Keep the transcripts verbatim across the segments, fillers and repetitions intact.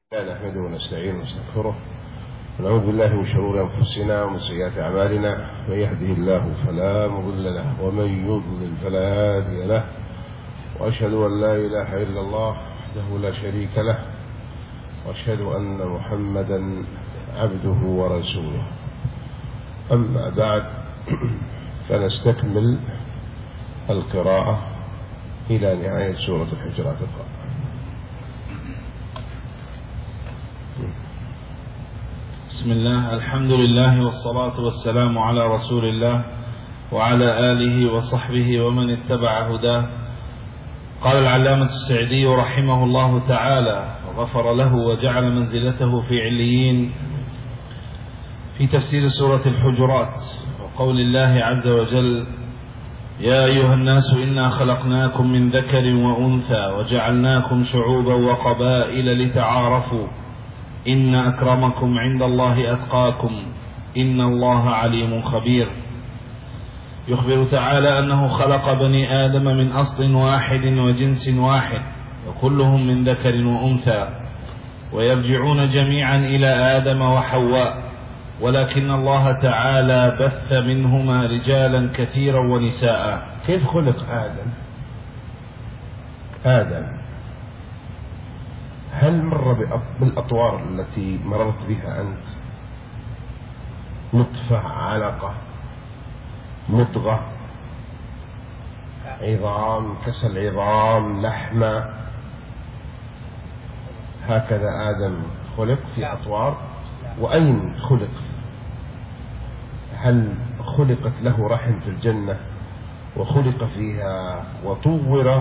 نحمده ونستعينه ونستغفره ونعوذ بالله من شرور أنفسنا ومن سيئات أعمالنا. من يهده الله فلا مضل له ومن يضلل فلا هادي له، وأشهد أن لا إله إلا الله وحده لا شريك له، وأشهد أن محمدا عبده ورسوله. أما بعد، فنستكمل القراءة إلى نهاية سورة الحجرات. بسم الله، الحمد لله والصلاة والسلام على رسول الله وعلى آله وصحبه ومن اتبع هداه. قال العلامة السعدي رحمه الله تعالى وغفر له وجعل منزلته في عليين في تفسير سورة الحجرات وقول الله عز وجل: يا أيها الناس إنا خلقناكم من ذكر وأنثى وجعلناكم شعوبا وقبائل لتعارفوا إن أكرمكم عند الله أتقاكم إن الله عليم خبير. يخبر تعالى أنه خلق بني آدم من أصل واحد وجنس واحد، وكلهم من ذكر وأنثى، ويرجعون جميعا إلى آدم وحواء، ولكن الله تعالى بث منهما رجالا كثيرا ونساء. كيف خلق آدم؟ آدم هل مر بالأطوار التي مررت بها أنت؟ نطفة، علقة، مضغة، عظام، كسل عظام، لحمة، هكذا آدم خلق في أطوار. وأين خلق؟ هل خلقت له رحم في الجنة وخلق فيها وطور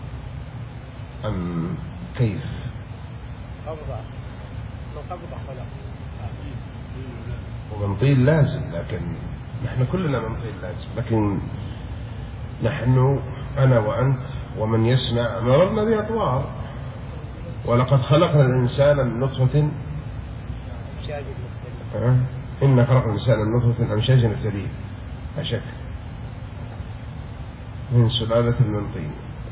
أم كيف؟ ومن طين لازم، لكن نحن كلنا من طين لازم، لكن نحن أنا وأنت ومن يسمع مررنا بأطوار. ولقد خلقنا الإنسان من نطفة أه؟ إن خلقنا الإنسان من نطفة أمشاج نبتليه، لا شك، من سلالة من طين،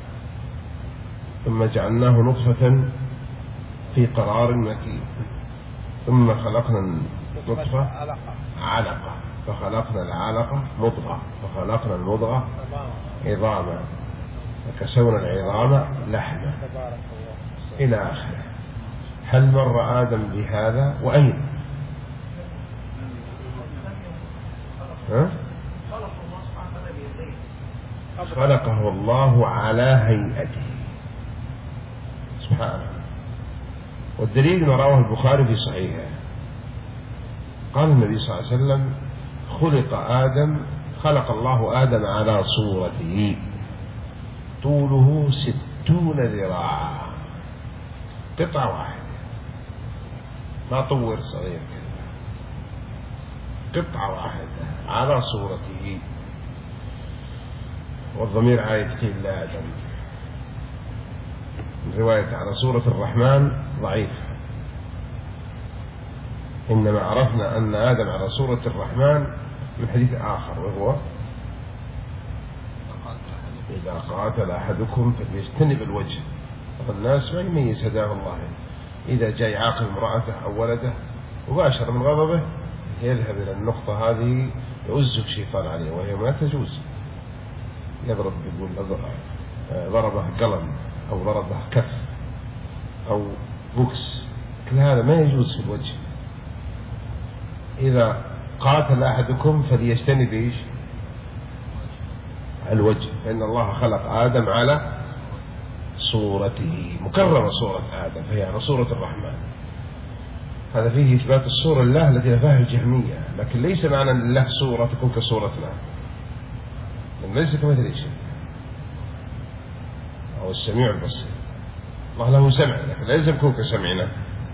ثم جعلناه نطفة في قرار مكين، ثم خلقنا النطفة علقة، فخلقنا العلقة مضغة، فخلقنا المضغة عظاما، فكسونا العظام لحما، إلى آخره. هل مر آدم بهذا؟ وأين؟ ها؟ خلقه الله على هيئته سبحانه. والدليل ما رواه البخاري في صحيحه، قال النبي صلى الله عليه وسلم: خلق آدم خلق الله آدم على صورته، طوله ستون ذراعا، قطعة واحدة، ما طور صغير كذا، قطعة واحدة على صورته. والضمير عائد إلى آدم. رواية على صورة الرحمن ضعيف، إنما عرفنا أن آدم على صورة الرحمن من حديث آخر، وهو: إذا قاتل أحدكم فليجتنب الوجه. الناس ما يميز هداه الله، إذا جاء يعاقب امرأته أو ولده مباشرة من غضبه يذهب إلى النقطة هذه يؤزه الشيطان عليه، وهي ما تجوز. يضرب، يقول ضربه قلم أو ضربه كف أو بوكس، كل هذا ما يجوز في الوجه. إذا قاتل أحدكم فليجتنب إيش؟ الوجه، فإن الله خلق آدم على صورته، مكرمة صورة آدم، فهي على صورة الرحمن. هذا فيه إثبات الصورة لله التي نفاها الجهمية، لكن ليس معنى أن الله صورة تكون كصورتنا، ليس كمثل شيء، هو السميع البصير. الله له سمع، لكن لا يلزم يكون كسمعنا.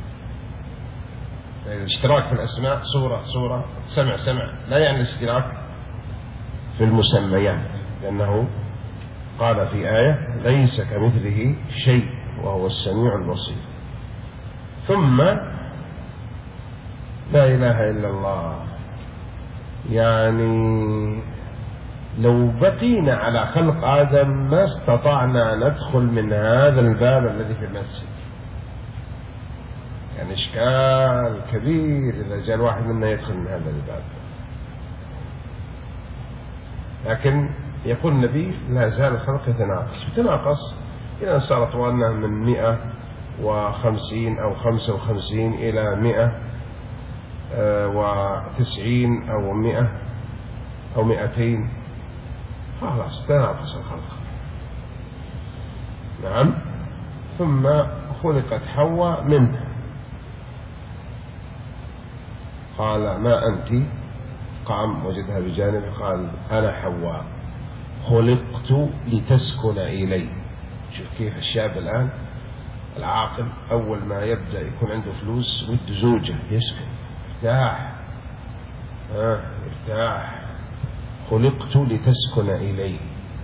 يعني الاشتراك في الأسماء صورة صورة، سمع سمع، لا يعني الاشتراك في المسميات، لأنه قال في آية: ليس كمثله شيء وهو السميع البصير. ثم لا إله إلا الله، يعني لو بقينا على خلق آدم ما استطعنا ندخل من هذا الباب الذي في المسجد، يعني إشكال كبير إذا جاء الواحد منا يدخل من هذا الباب. لكن يقول النبي لا زال الخلق يتناقص يتناقص إلى أن صار طوالنا من مئة وخمسين أو خمسة وخمسين إلى مئة وتسعين أو مئة أو مئتين، خلاص تناقص الخلق. نعم. ثم خلقت حواء منه، قال ما أنت؟ قام وجدها بجانبه قال أنا حواء خلقت لتسكن إلي. شوف كيف الشاب الآن العاقل أول ما يبدأ يكون عنده فلوس وده زوجة يسكن يرتاح، آه يرتاح. خلقت لتسكن إلي.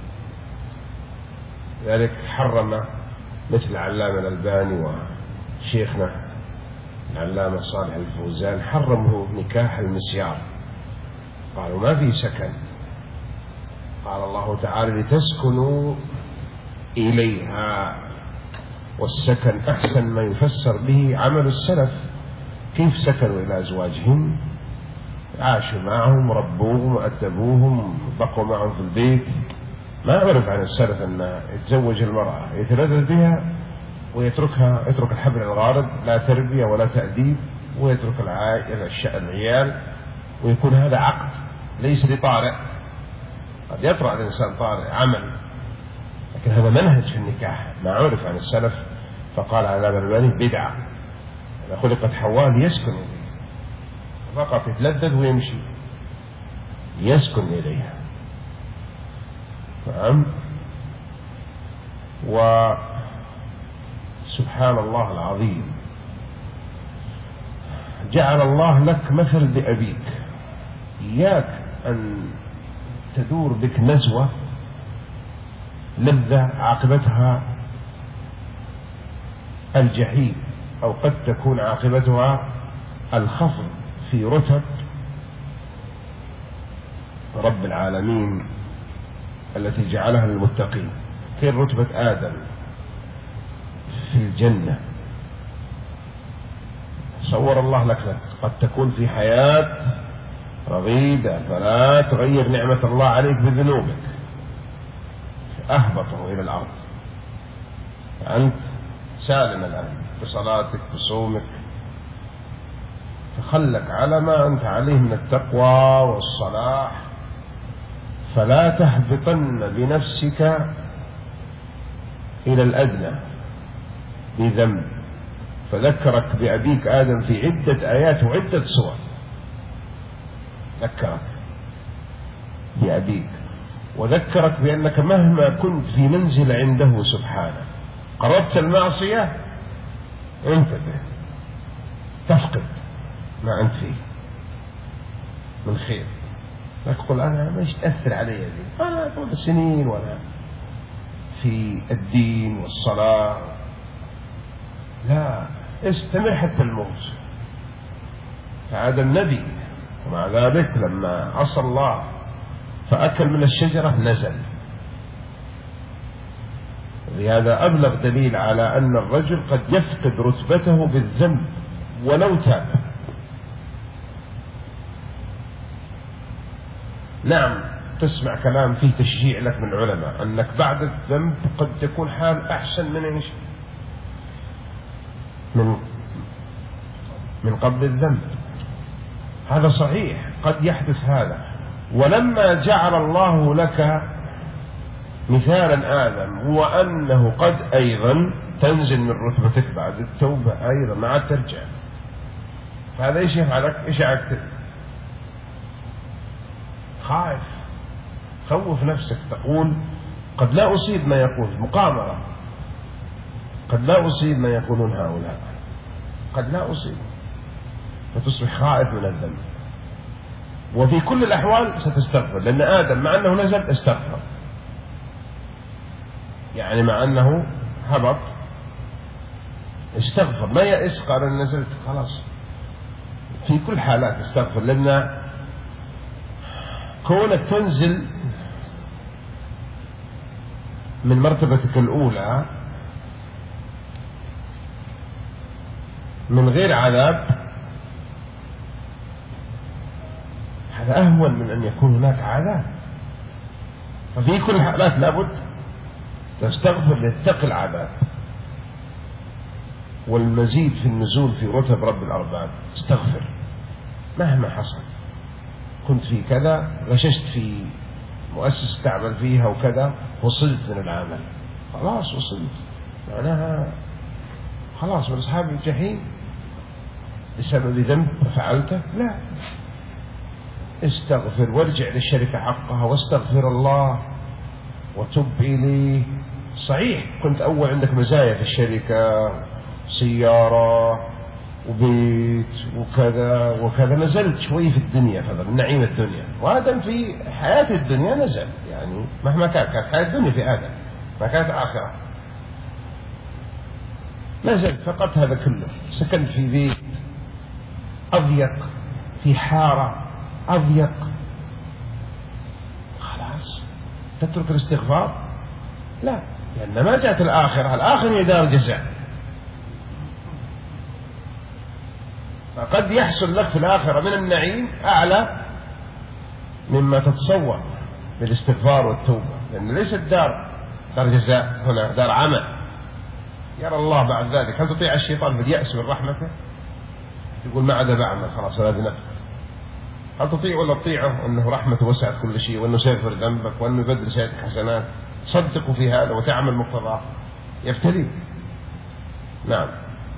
ذلك حرم مثل العلامة الألباني وشيخنا العلامة صالح الفوزان حرمه نكاح المسيار، قالوا ما في سكن. قال الله تعالى لتسكنوا إليها، والسكن أحسن ما يفسر به عمل السلف. كيف سكنوا إلى أزواجهم؟ عاشوا معهم، ربوهم وأدبوهم، بقوا معهم في البيت. ما أعرف عن السلف أن يتزوج المرأة يتلذذ بها ويتركها، يترك الحبل الغارب، لا تربية ولا تأديب، ويترك العيال، ويكون هذا عقد ليس لطارئ. قد يطرأ الإنسان طارئ عمل، لكن هذا منهج في النكاح ما عرف عن السلف. فقال على الألباني بدعة. خلقت حواء ليسكن إليه، فقط يتلذذ ويمشي يسكن إليها. نعم. وسبحان الله العظيم، جعل الله لك مثل بأبيك. إياك أن تدور بك نزوة لذة عاقبتها الجحيم، أو قد تكون عاقبتها الخفض في رتب رب العالمين التي جعلها للمتقين، كي رتبة آدم في الجنة. صور الله لك لك قد تكون في حياة رغيدة، فلا تغير نعمة الله عليك بذنوبك، أهبطه إلى الأرض. أنت سالم الآن بصلاتك بصومك، فخلك على ما أنت عليه من التقوى والصلاح، فلا تهبطن بنفسك إلى الأدنى بذنب. فذكرك بأبيك آدم في عدة آيات وعدة سور، ذكرك بأبيك، وذكرك بأنك مهما كنت في منزل عنده سبحانه قربت المعصية انتبه، تفقد ما أنت فيه من خير. لا تقول أنا مش تأثر علي دي، أنا طول سنين وأنا في الدين والصلاة. لا، استمر حتى الموت. فهذا النبي ومع ذلك لما عصى الله فأكل من الشجرة نزل. لهذا أبلغ دليل على أن الرجل قد يفقد رتبته بالذنب ولو تاب. نعم، تسمع كلام فيه تشجيع لك من العلماء أنك بعد الذنب قد تكون حال أحسن من إيش؟ من من قبل الذنب. هذا صحيح، قد يحدث هذا. ولما جعل الله لك مثالا آدم هو أنه قد أيضا تنزل من رتبتك بعد التوبة أيضا ما عاد ترجع. فهذا إيش يفعلك؟ إيش عكتب؟ خائف، خوف نفسك، تقول قد لا أصيب ما يقول، مقامرة، قد لا أصيب ما يقولون هؤلاء، قد لا أصيب، فتصبح خائف من الذنب. وفي كل الأحوال ستستغفر، لأن آدم مع أنه نزل استغفر، يعني مع أنه هبط استغفر، ما يئس قال أن نزلت خلاص. في كل حالات استغفر، لأن كونك تنزل من مرتبتك الأولى من غير عذاب هذا أهون من أن يكون هناك عذاب. ففي كل الحالات لابد تستغفر لتتقي العذاب. والمزيد في النزول في رتب رب الأرباب، استغفر مهما حصل. كنت في كذا، غششت في مؤسسة تعمل فيها وكذا، وصلت من العمل، خلاص وصلت، معناها خلاص من أصحاب الجحيم بسبب ذنب فعلته؟ لا، استغفر وارجع للشركة حقها واستغفر الله وتب إليه. صحيح كنت أول عندك مزايا في الشركة، سيارة وبيت وكذا وكذا، نزلت شوي في الدنيا، هذا من نعيم الدنيا، وآدم في حياة الدنيا نزل، يعني مهما كان كانت حياة الدنيا في آدم، ما كانت آخرة، نزل فقط هذا كله. سكنت في بيت أضيق، في حارة أضيق، خلاص تترك الاستغفار؟ لا، لأن ما جاءت الآخرة، الآخرة هي دار الجزاء. فقد يحصل لك في الآخرة من النعيم أعلى مما تتصور بالاستغفار والتوبة، لأن ليست دار دار جزاء، هنا دار عمل يرى الله بعد ذلك. هل تطيع الشيطان باليأس من رحمته؟ يقول ما عاد بعمل، خلاص هذا نفس. هل تطيع ولا تطيعه أنه رحمته وسعت كل شيء، وأنه سيغفر ذنبك، وأنه يبدل سيئاتك حسنات؟ صدقوا في هذا وتعمل مقتضاه، يبتليك. نعم.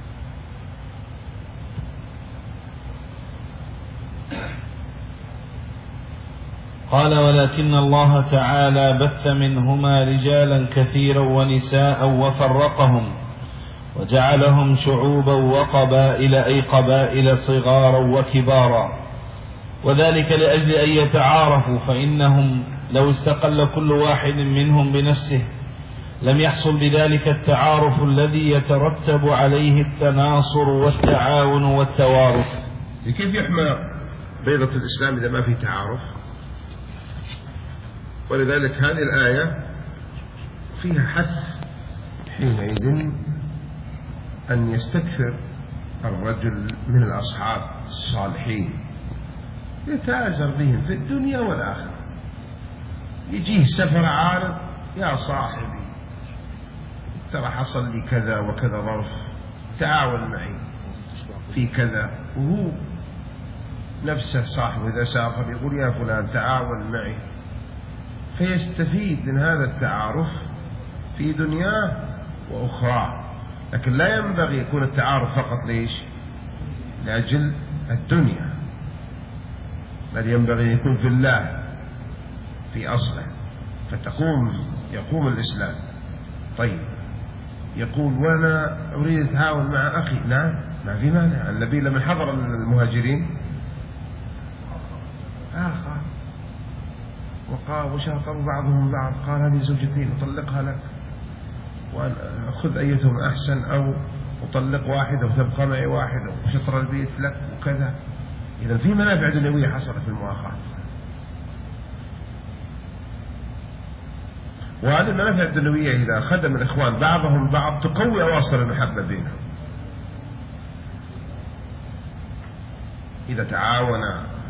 قال ولكن الله تعالى بث منهما رجالا كثيرا ونساء وفرقهم وجعلهم شعوبا وقبائل، أي قبائل صغارا وكبارا، وذلك لأجل أن يتعارفوا، فإنهم لو استقل كل واحد منهم بنفسه لم يحصل بذلك التعارف الذي يترتب عليه التناصر والتعاون والتوارث. كيف يحمى بيضة الإسلام إذا ما في تعارف؟ ولذلك هذه الآية فيها حث حينئذ أن يستكثر الرجل من الأصحاب الصالحين، يتآزر بهم في الدنيا والآخرة. يجيه سفر عارض، يا صاحبي ترى حصل لي كذا وكذا ظرف، تعاون معي في كذا، وهو نفسه صاحبه إذا سافر يقول يا فلان تعاون معي، فيستفيد من هذا التعارف في دنياه وأخرى. لكن لا ينبغي يكون التعارف فقط ليش؟ لأجل الدنيا، بل ينبغي يكون في الله في أصله، فتقوم يقوم الإسلام. طيب يقول وأنا أريد أتعاون مع أخي، نعم ما في مانع. النبي لما حضر المهاجرين آخر وقال وشاطروا بعضهم بعض، قال هذه زوجتي أطلقها لك وأخذ أيتهم أحسن، أو أطلق واحدة وتبقى معي واحدة وشطر البيت لك وكذا. إذا في منافع دنيوية حصلت في المؤاخاة، وهذه المنافع الدنيوية إذا خدم الإخوان بعضهم بعض تقوي أواصر المحبة بينهم. إذا تعاون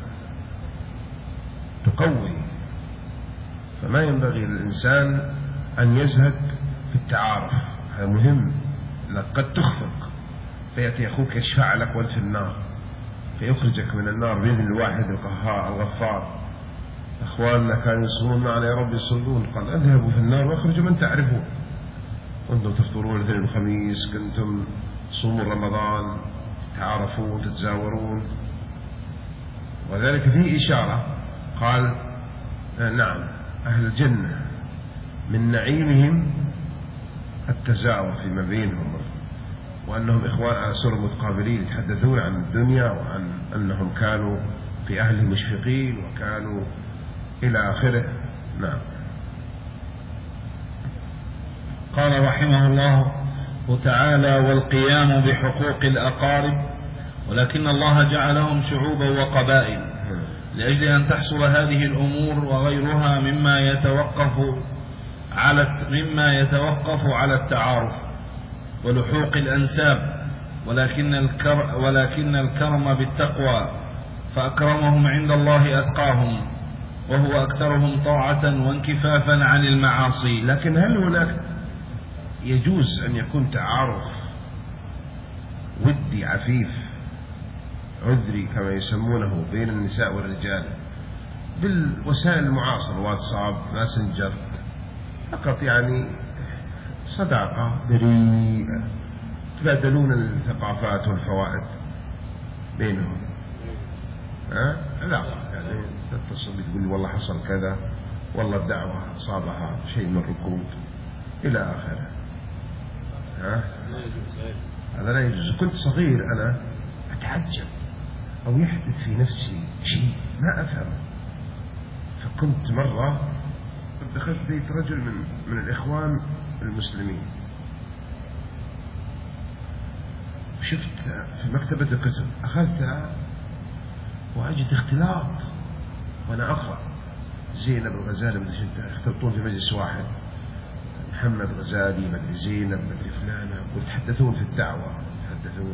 تقوي، فما ينبغي للإنسان أن يزهد في التعارف، هذا مهم. لأنك قد تخفق فيأتي أخوك يشفع لك وأنت في النار، فيخرجك من النار بإذن الواحد القهار الغفار. أخواننا كانوا يصلون معنا يا رب يصلون، قال اذهبوا في النار واخرجوا من تعرفون، كنتم تفطرون الاثنين والخميس، كنتم تصومون رمضان، تعارفون تتزاورون. وذلك فيه إشارة، قال نعم أهل الجنة من نعيمهم التزاور فيما بينهم، وأنهم إخوان على سرر متقابلين يتحدثون عن الدنيا وعن أنهم كانوا في أهله مشفقين وكانوا إلى آخره. نعم. قال رحمه الله تعالى والقيام بحقوق الأقارب، ولكن الله جعلهم شعوبا وقبائل لأجل أن تحصل هذه الأمور وغيرها مما يتوقف على مما يتوقف على التعارف ولحوق الأنساب ولكن الكر ولكن الكرم بالتقوى، فأكرمهم عند الله أتقاهم، وهو أكثرهم طاعة وانكفافا عن المعاصي. لكن هل هناك يجوز أن يكون تعارف ودي عفيف عذري كما يسمونه بين النساء والرجال بالوسائل المعاصرة، واتساب، ماسنجر، فقط يعني صداقة بريئة تبادلون الثقافات والفوائد بينهم؟ ها؟ علاقة يعني تتصل تقول والله حصل كذا، والله الدعوة أصابها شيء من الركود إلى آخره. ها؟ هذا لا يجوز. كنت صغير أنا أتعجب أو يحدث في نفسي شيء ما أفهم، فكنت مرة دخلت بيت رجل من من الإخوان المسلمين، شفت في مكتبة الكتب، أخذتها وأجد اختلاط وأنا أقرأ زينب الغزالي مدري شنو يختلطون في مجلس واحد، محمد غزالي مدري زينب مدري فلانة، ويتحدثون في الدعوة يتحدثون،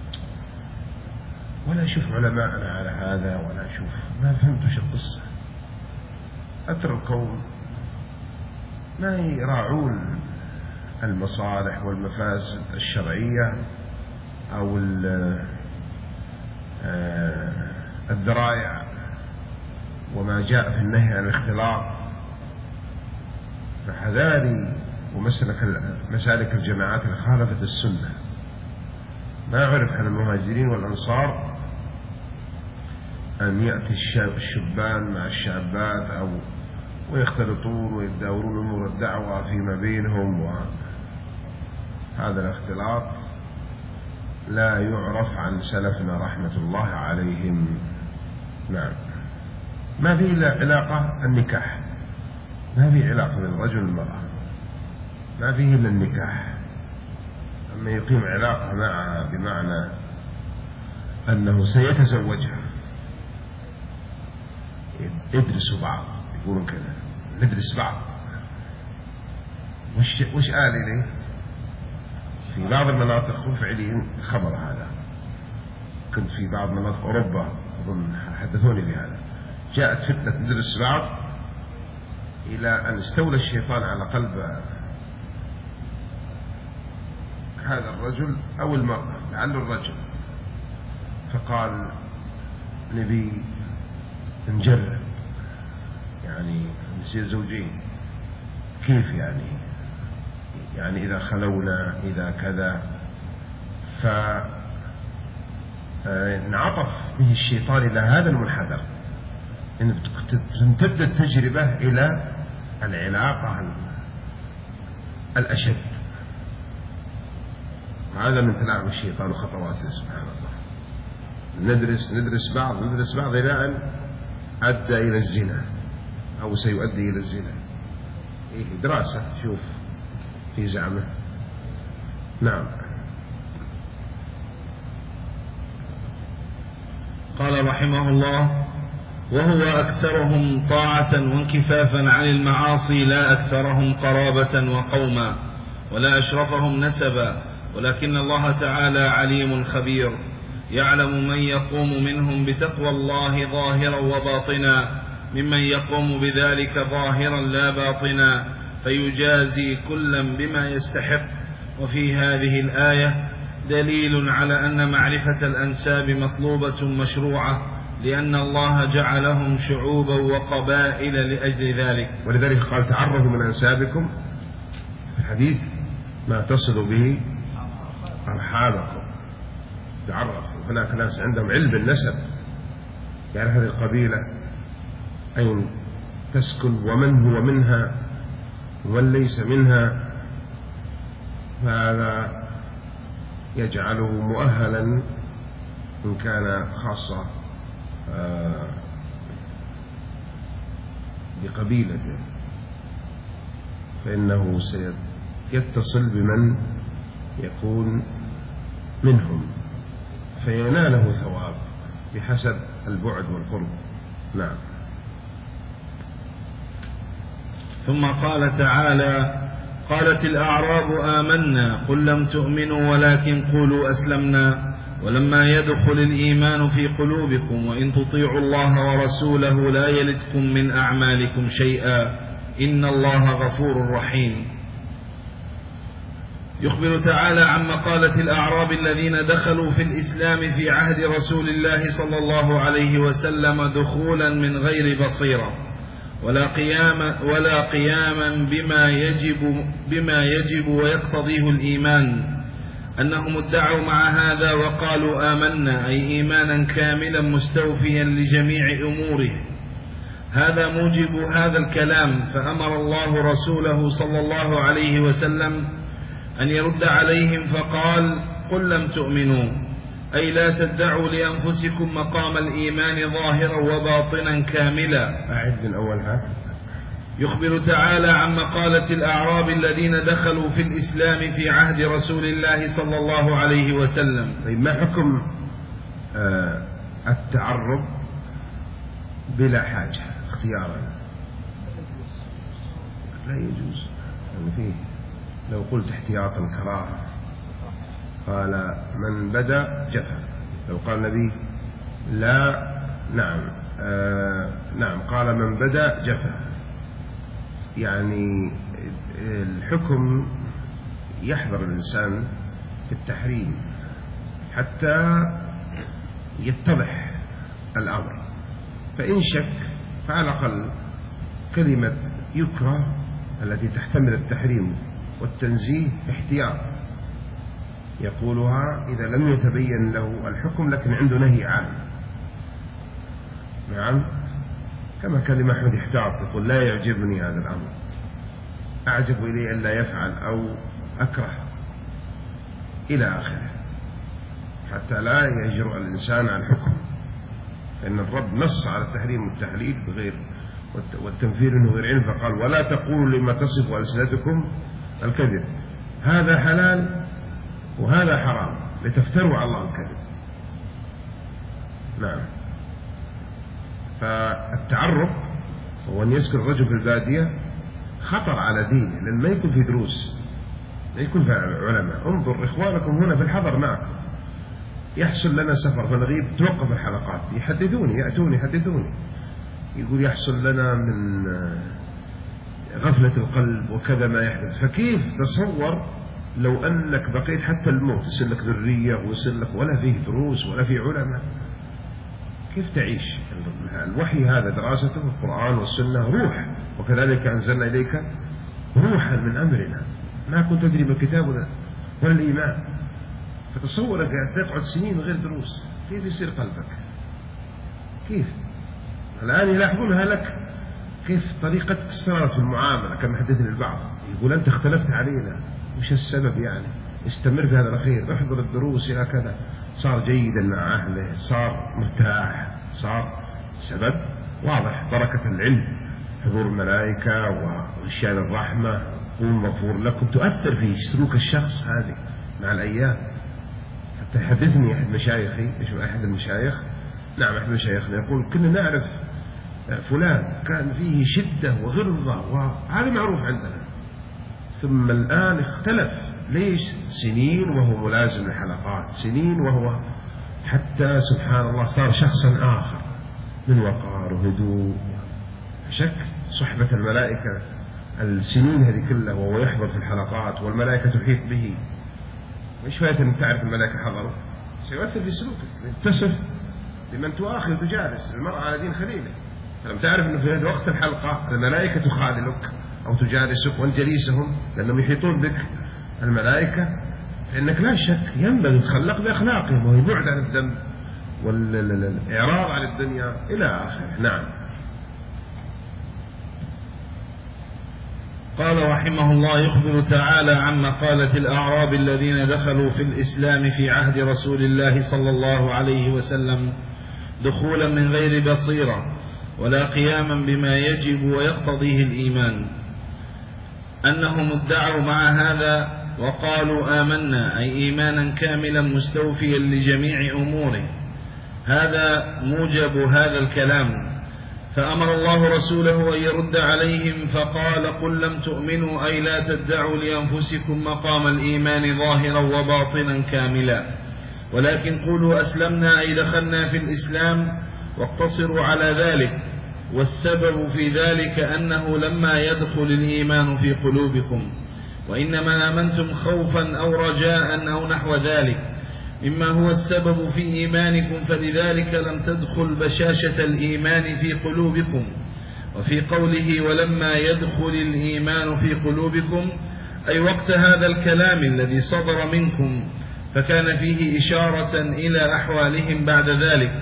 ولا أشوف علماءنا على هذا ولا أشوف، ما فهمت وش القصة. أترى القوم ما يراعون المصالح والمفاسد الشرعية أو الذرائع وما جاء في النهي عن الاختلاط. فحذاري ومسلك مسالك الجماعات اللي خالفت السنة. ما أعرف عن المهاجرين والأنصار أن يأتي الشبان مع الشابات أو ويختلطون ويتداولون أمور الدعوة فيما بينهم، وهذا الاختلاط لا يعرف عن سلفنا رحمة الله عليهم. نعم. ما في إلا علاقة النكاح، ما في علاقة بين الرجل والمرأة، ما فيه إلا النكاح. أما يقيم علاقة معها بمعنى أنه سيتزوجها، يدرسوا بعض، يقولون كذا ندرس بعض، وش وش قال لي في بعض المناطق فعليا خبر هذا. كنت في بعض مناطق أوروبا أظن حدثوني بهذا، جاءت فتنة ندرس بعض إلى أن استولى الشيطان على قلب هذا الرجل أو المرأة، لعله الرجل، فقال نبي نجرب يعني نصير زوجين، كيف يعني يعني إذا خلونا إذا كذا. فنعطف به الشيطان إلى هذا المنحدر، إن تمتد التجربة إلى العلاقة الأشد. هذا من تلاعب الشيطان وخطواته سبحان الله. ندرس ندرس بعض ندرس بعض إلى أن أدى إلى الزنا أو سيؤدي إلى الزنا. إيه دراسة شوف في زعمه. نعم. قال رحمه الله: وهو أكثرهم طاعة وانكفافا عن المعاصي، لا أكثرهم قرابة وقوما، ولا أشرفهم نسبا، ولكن الله تعالى عليم خبير، يعلم من يقوم منهم بتقوى الله ظاهرا وباطنا ممن يقوم بذلك ظاهرا لا باطنا، فيجازي كلا بما يستحق. وفي هذه الآية دليل على أن معرفة الأنساب مطلوبة مشروعة، لأن الله جعلهم شعوبا وقبائل لأجل ذلك. ولذلك قال: تعرفوا من أنسابكم في الحديث ما تصل به أرحامكم. تعرف. هناك ناس عندهم علم بالنسب، يعني هذه القبيلة أين تسكن ومن هو منها ومن ليس منها، فهذا يجعله مؤهلا إن كان خاصة بقبيلته، فإنه سيتصل بمن يكون منهم فيناله ثواب بحسب البعد والقرب. نعم. ثم قال تعالى: قالت الأعراب آمنا قل لم تؤمنوا ولكن قولوا أسلمنا ولما يدخل الإيمان في قلوبكم وإن تطيعوا الله ورسوله لا يلتكم من أعمالكم شيئا إن الله غفور رحيم. يخبر تعالى عن مقالة الأعراب الذين دخلوا في الإسلام في عهد رسول الله صلى الله عليه وسلم دخولا من غير بصيرة ولا قياما, ولا قياما بما يجب, بما يجب ويقتضيه الإيمان، أنهم ادعوا مع هذا وقالوا آمنا أي إيمانا كاملا مستوفيا لجميع أموره. هذا موجب هذا الكلام، فأمر الله رسوله صلى الله عليه وسلم أن يرد عليهم فقال قل لم تؤمنوا أي لا تدعوا لأنفسكم مقام الإيمان ظاهرا وباطنا كاملا. أعد من أولها. يخبر تعالى عن مقالة الأعراب الذين دخلوا في الإسلام في عهد رسول الله صلى الله عليه وسلم. طيب ما حكم آه التعرب بلا حاجة اختيارا؟ لا يجوز. يعني فيه لو قلت احتياطا كراهة قال من بدأ جفا، لو قال النبي لا نعم آه نعم قال من بدأ جفا، يعني الحكم يحذر الإنسان في التحريم حتى يتضح الأمر، فإن شك فعلى الأقل كلمة يكره التي تحتمل التحريم والتنزيه احتياط يقولها إذا لم يتبين له الحكم لكن عنده نهي عام. نعم، كما كلمة أحمد احتاط يقول لا يعجبني هذا الأمر، أعجب إليه أن لا يفعل أو أكره إلى آخره، حتى لا يجرؤ الإنسان على الحكم، فإن الرب نص على التحريم والتحليل بغير والتنفير انه غير علم، فقال ولا تقولوا لما تصف ألسنتكم الكذب، هذا حلال وهذا حرام لتفتروا على الله الكذب. نعم، فالتعرف هو أن يسكن الرجل في البادية خطر على دينه، لأن ما يكون في دروس، ما يكون في علماء. انظر إخوانكم هنا في الحضر معكم، يحصل لنا سفر فنغيب توقف الحلقات، يحدثوني يأتوني يحدثوني يقول يحصل لنا من غفلة القلب وكذا ما يحدث. فكيف تصور لو أنك بقيت حتى الموت يصير لك ذرية ويصير لك ولا فيه دروس ولا فيه علماء، كيف تعيش؟ الوحي هذا دراسته القرآن والسنة روح، وكذلك أنزلنا إليك روحا من أمرنا ما كنت تدري من الكتاب ولا, ولا الإيمان. فتصورك تقعد سنين غير دروس، كيف يصير قلبك؟ كيف؟ الآن يلاحظونها لك كيف طريقتك استمرت في المعاملة. كما حدثني البعض يقول أنت اختلفت علينا، وش السبب؟ يعني استمر في هذا الخير، احضر الدروس إلى كذا، صار جيدا مع أهله، صار مرتاح، صار سبب واضح بركة العلم، حضور الملائكة وغشيان الرحمة، قوم مغفور لكم، تؤثر في سلوك الشخص هذه مع الأيام. حتى يحدثني أحد مشايخي، أحد المشايخ نعم أحد مشايخنا يقول كنا نعرف فلان كان فيه شدة وغلظة وهذا معروف عندنا، ثم الآن اختلف. ليش؟ سنين وهو ملازم للحلقات، سنين وهو حتى سبحان الله صار شخصا آخر من وقار وهدوء. شك صحبة الملائكة السنين هذه كلها وهو يحضر في الحلقات والملائكة تحيط به، مش فايت أن تعرف الملائكة حضروا، سيؤثر في سلوكك. تصف لمن تؤاخذ وتجالس المرأة على دين خليله، فلم تعرف أنه في وقت الحلقة الملائكة تخاللك أو تجالسك وأنت جليسهم لأنهم يحيطون بك الملائكة، فإنك لا شك ينبغي تخلق بأخلاقهم وهي بعد عن الذنب والإعراض عن الدنيا إلى آخره. نعم. قال رحمه الله يخبر تعالى عن مقالة الأعراب الذين دخلوا في الإسلام في عهد رسول الله صلى الله عليه وسلم دخولا من غير بصيرة ولا قياما بما يجب ويقتضيه الإيمان، أنهم ادعوا مع هذا وقالوا آمنا أي إيمانا كاملا مستوفيا لجميع أموره. هذا موجب هذا الكلام، فأمر الله رسوله أن يرد عليهم فقال قل لم تؤمنوا أي لا تدعوا لأنفسكم مقام الإيمان ظاهرا وباطنا كاملا، ولكن قولوا أسلمنا أي دخلنا في الإسلام واقتصروا على ذلك. والسبب في ذلك أنه لما يدخل الإيمان في قلوبكم، وإنما آمنتم خوفا أو رجاء أو نحو ذلك مما هو السبب في إيمانكم، فلذلك لم تدخل بشاشة الإيمان في قلوبكم. وفي قوله ولما يدخل الإيمان في قلوبكم أي وقت هذا الكلام الذي صدر منكم، فكان فيه إشارة إلى أحوالهم بعد ذلك،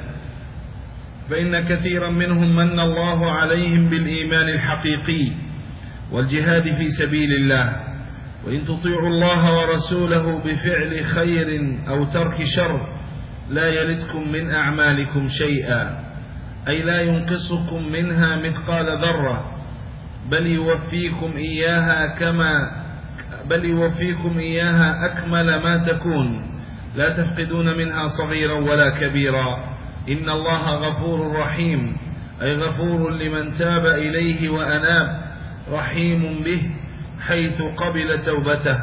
فإن كثيرا منهم من الله عليهم بالإيمان الحقيقي والجهاد في سبيل الله، وإن تطيعوا الله ورسوله بفعل خير أو ترك شر لا يلدكم من أعمالكم شيئا، أي لا ينقصكم منها مثقال ذرة، بل يوفيكم إياها كما بل يوفيكم إياها أكمل ما تكون، لا تفقدون منها صغيرا ولا كبيرا. إن الله غفور رحيم، أي غفور لمن تاب إليه وأناب، رحيم به حيث قبل توبته.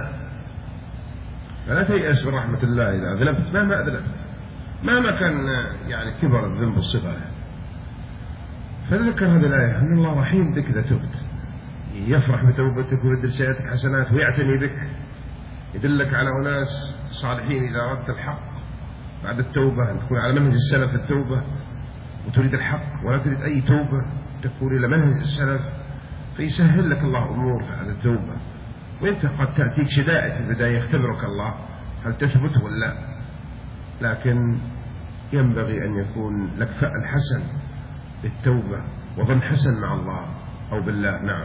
فلا تيأس من رحمة الله إذا أذنبت مهما أذنبت، مهما كان يعني كبر الذنب الصغير. فذكر هذه الآية أن الله رحيم بك إذا تبت، يفرح بتوبتك ويبدل سيئاتك حسنات ويعتني بك، يدلك على أناس صالحين إذا أردت الحق بعد التوبة، أن تكون على منهج السلف التوبة وتريد الحق ولا تريد أي توبة، تكون إلى منهج السلف، فيسهل لك الله أمور بعد التوبة. وإنت قد تأتيك شدائد في البداية يختبرك الله هل تثبت ولا لا، لكن ينبغي أن يكون لك فعل حسن للتوبة وظن حسن مع الله أو بالله. نعم.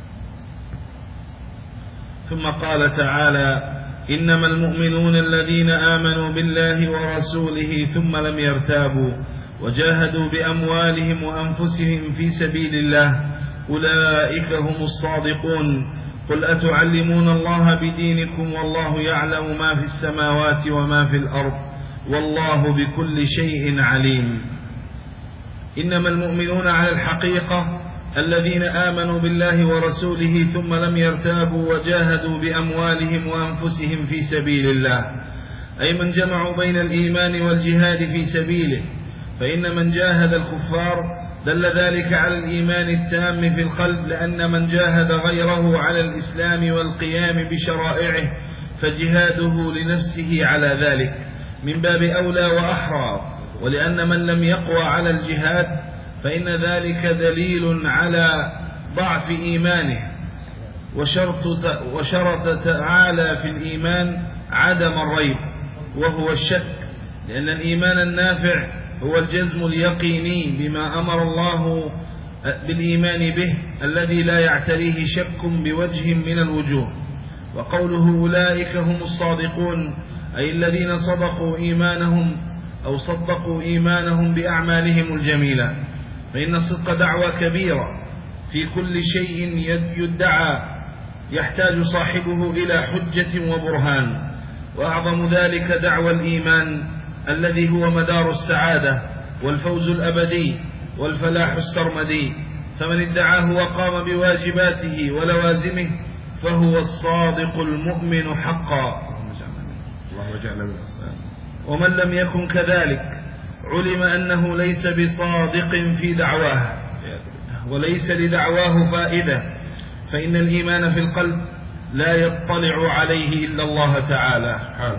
ثم قال تعالى إنما المؤمنون الذين آمنوا بالله ورسوله ثم لم يرتابوا وجاهدوا بأموالهم وأنفسهم في سبيل الله أولئك هم الصادقون. قل أتعلمون الله بدينكم والله يعلم ما في السماوات وما في الأرض والله بكل شيء عليم. إنما المؤمنون على الحقيقة الذين آمنوا بالله ورسوله ثم لم يرتابوا وجاهدوا بأموالهم وأنفسهم في سبيل الله، أي من جمعوا بين الإيمان والجهاد في سبيله. فإن من جاهد الكفار دل ذلك على الإيمان التام في القلب، لأن من جاهد غيره على الإسلام والقيام بشرائعه فجهاده لنفسه على ذلك من باب أولى وأحرى. ولأن من لم يقوى على الجهاد فإن ذلك دليل على ضعف إيمانه، وشرط وشرط تعالى في الإيمان عدم الريب وهو الشك، لأن الإيمان النافع هو الجزم اليقيني بما أمر الله بالإيمان به الذي لا يعتريه شك بوجه من الوجوه. وقوله أولئك هم الصادقون أي الذين صدقوا إيمانهم أو صدقوا إيمانهم بأعمالهم الجميلة، فإن الصدق دعوة كبيرة في كل شيء يدعى يحتاج صاحبه إلى حجة وبرهان، وأعظم ذلك دعوى الإيمان الذي هو مدار السعادة والفوز الأبدي والفلاح السرمدي. فمن ادعاه وقام بواجباته ولوازمه فهو الصادق المؤمن حقا. ومن لم يكن كذلك علم أنه ليس بصادق في دعواه وليس لدعواه فائدة، فإن الإيمان في القلب لا يطلع عليه إلا الله تعالى،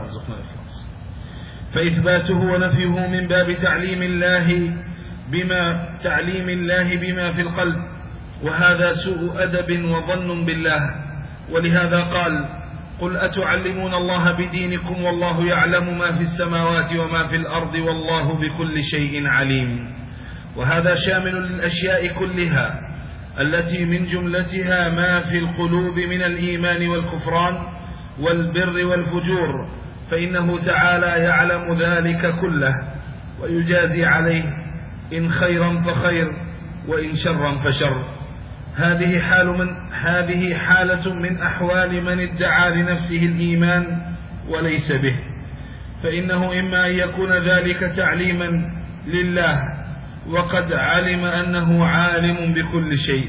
فإثباته ونفيه من باب تعليم الله بما تعليم الله بما في القلب، وهذا سوء أدب وظن بالله. ولهذا قال قل أتعلمون الله بدينكم والله يعلم ما في السماوات وما في الأرض والله بكل شيء عليم. وهذا شامل للأشياء كلها التي من جملتها ما في القلوب من الإيمان والكفران والبر والفجور، فإنه تعالى يعلم ذلك كله ويجازي عليه إن خيرا فخير وإن شرا فشر. هذه حال من هذه حالة من أحوال من ادعى لنفسه الإيمان وليس به، فإنه إما أن يكون ذلك تعليما لله وقد علم أنه عالم بكل شيء.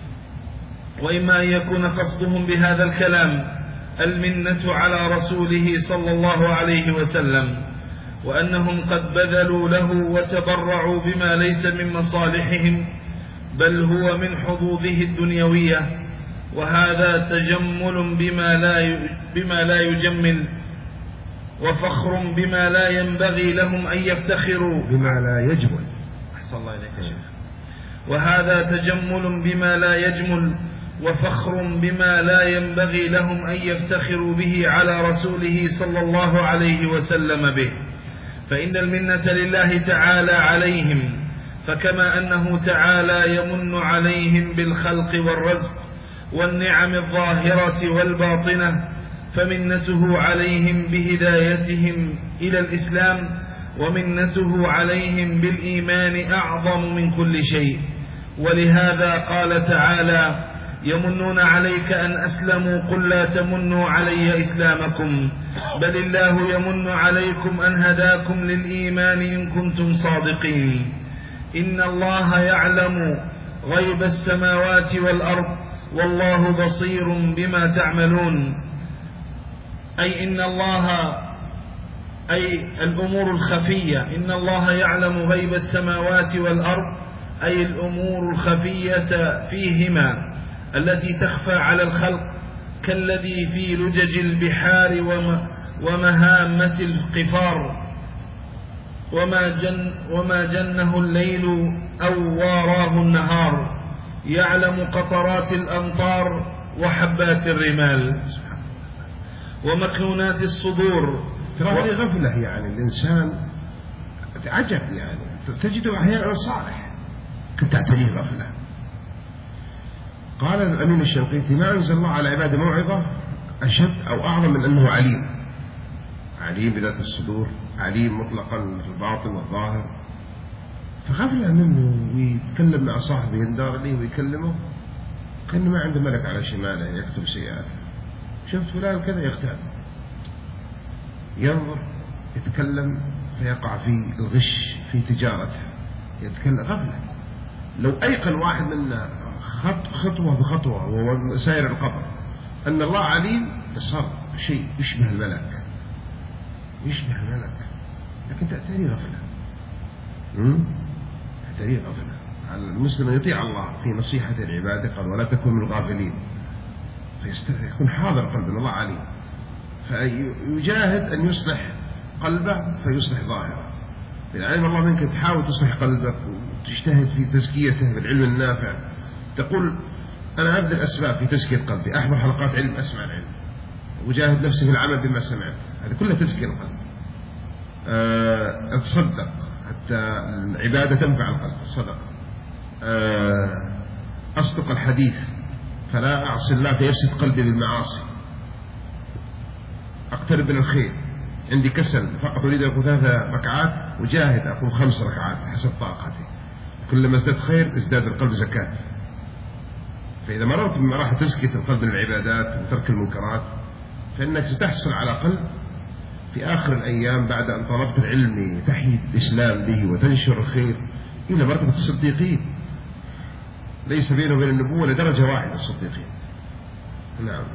وإما أن يكون قصدهم بهذا الكلام المنة على رسوله صلى الله عليه وسلم، وأنهم قد بذلوا له وتبرعوا بما ليس من مصالحهم بل هو من حظوظه الدنيوية، وهذا تجمل بما لا بما لا يجمل، وفخر بما لا ينبغي لهم أن يفتخروا بما لا يجمل. أحسن الله إليك يا شيخ. وهذا تجمل بما لا يجمل، وفخر بما لا ينبغي لهم أن يفتخروا به على رسوله صلى الله عليه وسلم به، فإن المنة لله تعالى عليهم، فكما أنه تعالى يمن عليهم بالخلق والرزق والنعم الظاهرة والباطنة، فمنته عليهم بهدايتهم إلى الإسلام، ومنته عليهم بالإيمان أعظم من كل شيء. ولهذا قال تعالى: يمنون عليك أن أسلموا قل لا تمنوا علي إسلامكم بل الله يمن عليكم أن هداكم للإيمان إن كنتم صادقين. إن الله يعلم غيب السماوات والأرض والله بصير بما تعملون. أي إن الله أي الأمور الخفية، إن الله يعلم غيب السماوات والأرض، أي الأمور الخفية فيهما التي تخفى على الخلق، كالذي في لجج البحار ومهامة القفار، وما, جن وما جنه الليل أو واراه النهار، يعلم قطرات الأمطار وحبات الرمال ومكنونات الصدور. ترى هذه غفلة، يعني الإنسان عجب، يعني تجده أحيانا صالح كنت تعتريه غفلة. قال الأمين الشنقيطي: ما أنزل الله على عباده موعظة أشد أو أعظم من أنه عليم، عليم بذات الصدور، عليم مطلقا في الباطن والظاهر. فغفلة منه ويتكلم مع صاحبه، يندار عليه ويكلمه كأنه ما عنده ملك على شماله يكتب سيئات. شفت فلان كذا يغتاب، ينظر يتكلم فيقع في الغش في تجارته، يتكلم غفلة. لو أيقن واحد منا خط خطوة بخطوة وهو سائر القبر أن الله عليم صار شيء يشبه الملك، يشبه الملك، لكن تأتي غفلة. تأتي غفلة. على المسلم أن يطيع الله في نصيحة العبادة، قال: ولا تكن من الغافلين، فيكون حاضر قلب الله عليم، فيجاهد أن يصلح قلبه فيصلح ظاهره. إذا علم الله منك تحاول تصلح قلبك وتجتهد في تزكيته بالعلم النافع، تقول: أنا أبذل أسباب في تزكية قلبي، أحضر حلقات علم، أسمع العلم، وجاهد نفسي في العمل بما سمعت، هذا كله تزكية القلب. أه أتصدق حتى العبادة تنفع القلب، الصدقة. أه أصدق الحديث فلا أعصي الله فيفسد قلبي بالمعاصي. أقترب من الخير، عندي كسل فقط أريد أن أقول ثلاث ركعات، وجاهد أقول خمس ركعات حسب طاقتي. كلما ازداد خير ازداد القلب زكاة. فإذا مررت بمراحل تزكية القلب من العبادات وترك المنكرات، فإنك ستحصل على قلب في آخر الأيام بعد أن طلبت العلم تحيي الإسلام به وتنشر الخير إلى مرتبة الصديقين، ليس بينه وبين النبوة لدرجة واحدة الصديقين. نعم.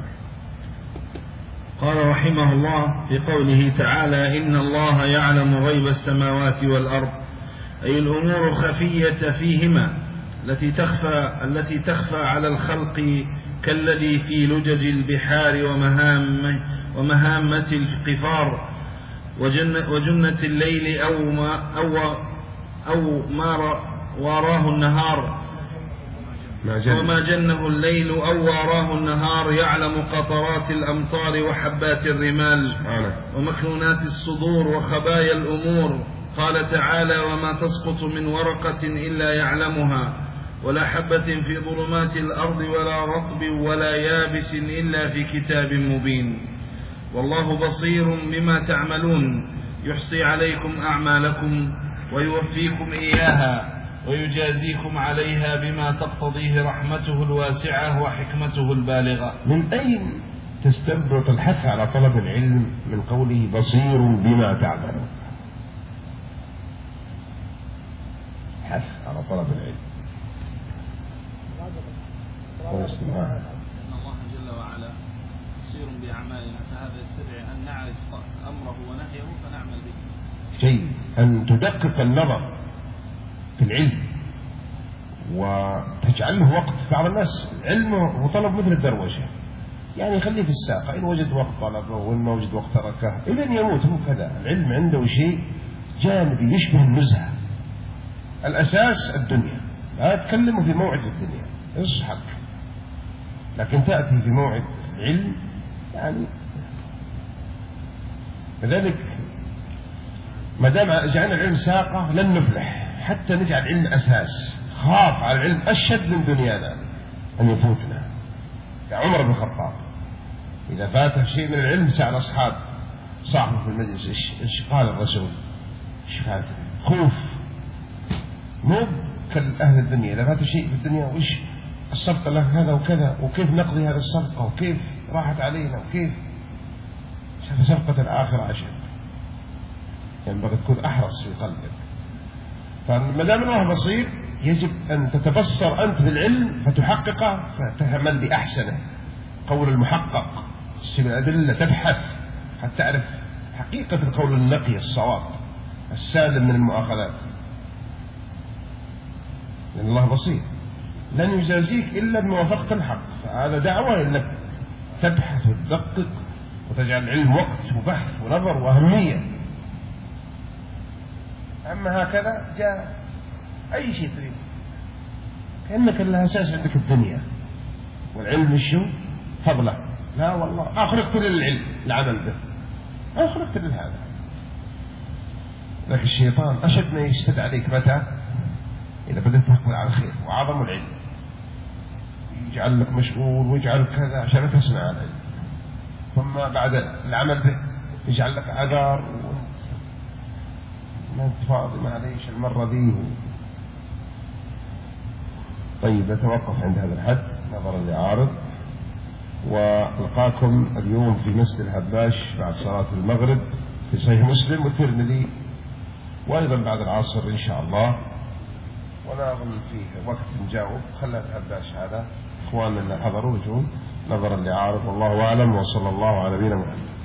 قال رحمه الله في قوله تعالى: إن الله يعلم غيب السماوات والأرض، أي الأمور الخفية فيهما التي تخفى التي تخفى على الخلق، كالذي في لجج البحار ومهام ومهامة القفار وجنة, وجنة الليل أو ما أو أو ما واراه النهار، وما جنه الليل أو واراه النهار، يعلم قطرات الأمطار وحبات الرمال ومكنونات الصدور وخبايا الأمور. قال تعالى: وما تسقط من ورقة إلا يعلمها، ولا حبة في ظلمات الأرض ولا رطب ولا يابس إلا في كتاب مبين. والله بصير بما تعملون، يحصي عليكم أعمالكم ويوفيكم إياها ويجازيكم عليها بما تقتضيه رحمته الواسعة وحكمته البالغة. من أين تستنبط الحث على طلب العلم من قوله بصير بما تعملون؟ حث على طلب العلم والاستماع. أن الله جل وعلا بصير بأعمالنا، فهذا يستدعي أن نعرف أمره ونهيه فنعمل به. جيد، أن تدقق النظر في العلم وتجعله وقت. بعض الناس علمه وطلب مثل الدروشة، يعني يخليه في الساقة، إن وجد وقت طلبه وإن ما وجد وقت تركه إلى أن يموت. هو كذا، العلم عنده شيء جانبي يشبه النزهة. الأساس الدنيا، لا تكلمه في موعد الدنيا يصحك، لكن تأتي في موعد العلم يعني. لذلك ما دام جعلنا العلم ساقة لن نفلح حتى نجعل العلم أساس. خاف على العلم أشد من دنيانا أن يفوتنا. يا عمر بن الخطاب إذا فاته شيء من العلم سأل أصحاب صاحبه في المجلس إيش إيش قال الرسول، إيش فات خوف، مو كالأهل الدنيا إذا فاته شيء في الدنيا وإيش الصفقة له كذا وكذا وكيف نقضي هذه الصفقة وكيف راحت علينا وكيف. شاف صفقة الآخرة عشان ينبغي يعني تكون أحرص في قلبك. فما دام الله بصير يجب أن تتبصر أنت بالعلم فتحققه فتعمل بأحسنه. قول المحقق تسمع الأدلة، تبحث حتى تعرف حقيقة القول النقي الصواب السالم من المؤاخذات، لأن الله بصير لن يجازيك إلا بموافقة الحق. فهذا دعوة أنك تبحث وتدقق وتجعل العلم وقت وبحث ونظر وأهمية. أما هكذا جاء أي شيء تريد كأنك لها أساس عندك الدنيا والعلم الشو فضله. لا والله ما خلقت للعلم العمل به، ما خلقت لهذا. لكن الشيطان أشد ما يشتد عليك متى؟ إذا بدأت تقبل على الخير وعظم العلم، يجعل لك مشغول ويجعل كذا عشان ما تسمع عن العلم، ثم بعد العمل به يجعل لك عذار ما انت فاضي معليش المرة دي. طيب نتوقف عند هذا الحد نظرا لعارض، والقاكم اليوم في مسجد الهباش بعد صلاة المغرب في صحيح مسلم والترمذي، وأيضا بعد العصر إن شاء الله. ولا أظن فيه وقت نجاوب، خلها الهباش هذا إخواننا اللي حضروا يجون نظرا لعارض. والله أعلم، وصلى الله على نبينا محمد.